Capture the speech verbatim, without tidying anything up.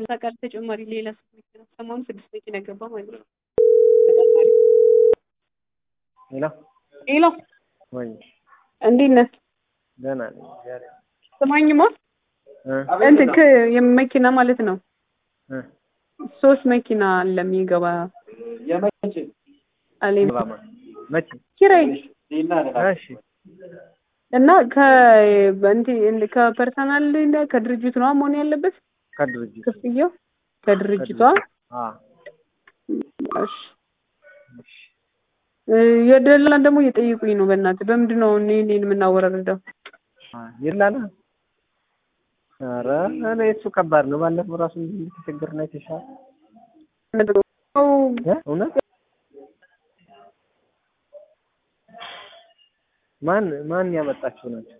ታውቃለህ? ተጨማሪ ሌላ መኪና ሰሞኑን ስድስት መኪና ገባ ማለት ነው። ሄሎ ሄሎ ወይ እንዴት ነህ? ደህና ነኝ። ዛሬ ስማኝማ እ እንትን የመኪና ማለት ነው እ ሶስት መኪና አለ የሚገባ የመቼ አለኝ ባማ መቼ ኪራይ እሺ እና ከ እንትን ከፐርሰናል እና ከድርጅቱ ነው መሆን ያለበት ከድርጅቱ ክፍያው ከድርጅቷ አ እሺ የደላላን ደግሞ እየጠየቁኝ ነው። በእናትህ በምንድን ነው እኔ እኔን የምናወራረደው? አ ይላል። ኧረ እኔ እሱ ከባድ ነው። ባለፈው ራሱ እንድትቸገር ነው የተሻለ እውነት ማን ማን ያመጣቸው ናቸው?